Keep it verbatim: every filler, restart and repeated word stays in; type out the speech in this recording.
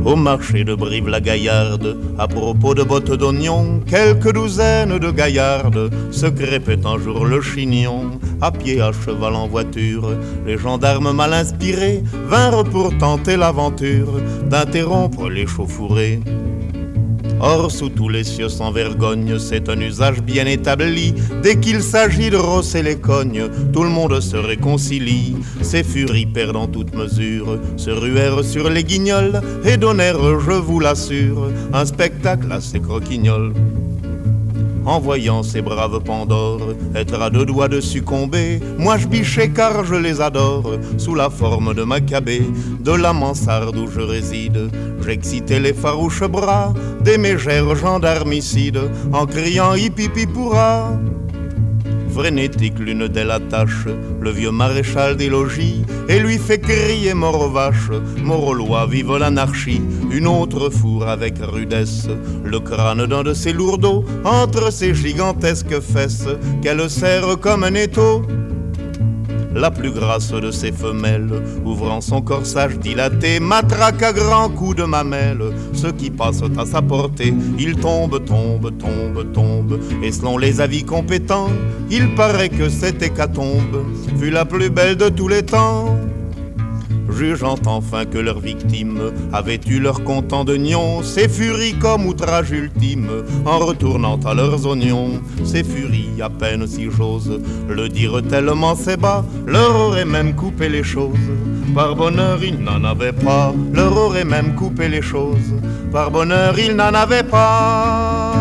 Au marché de Brive-la-Gaillarde, à propos de bottes d'oignons, quelques douzaines de gaillardes se crépaient un jour le chignon. À pied, à cheval, en voiture, les gendarmes mal inspirés vinrent pour tenter l'aventure d'interrompre l'échauffourée. Or, sous tous les cieux sans vergogne, c'est un usage bien établi. Dès qu'il s'agit de rosser les cognes, tout le monde se réconcilie. Ces furies perdant toute mesure se ruèrent sur les guignols et donnèrent, je vous l'assure, un spectacle assez croquignol. En voyant ces braves Pandores être à deux doigts de succomber, moi je bichais car je les adore, sous la forme de Maccabée. De la mansarde où je réside, j'excitais les farouches bras des mégères gendarmicides, en criant hip hip hippoura. Frénétique, l'une d'elles attache le vieux maréchal des logis et lui fait crier mort aux vaches, mort aux lois, vive l'anarchie. Une autre fourre avec rudesse le crâne d'un de ses lourdeaux entre ses gigantesques fesses qu'elle serre comme un étau. La plus grasse de ses femelles, ouvrant son corsage dilaté, matraque à grands coups de mamelle ceux qui passent à sa portée. Il tombe, tombe, tombe, tombe, et selon les avis compétents, il paraît que cette hécatombe fut la plus belle de tous les temps. Jugeant enfin que leurs victimes avaient eu leur content de nions, ces furies comme outrage ultime, en retournant à leurs oignons. Ces furies, à peine si j'ose le dire tellement c'est bas, leur auraient même coupé les choses. Par bonheur, ils n'en avaient pas, leur auraient même coupé les choses. Par bonheur, ils n'en avaient pas.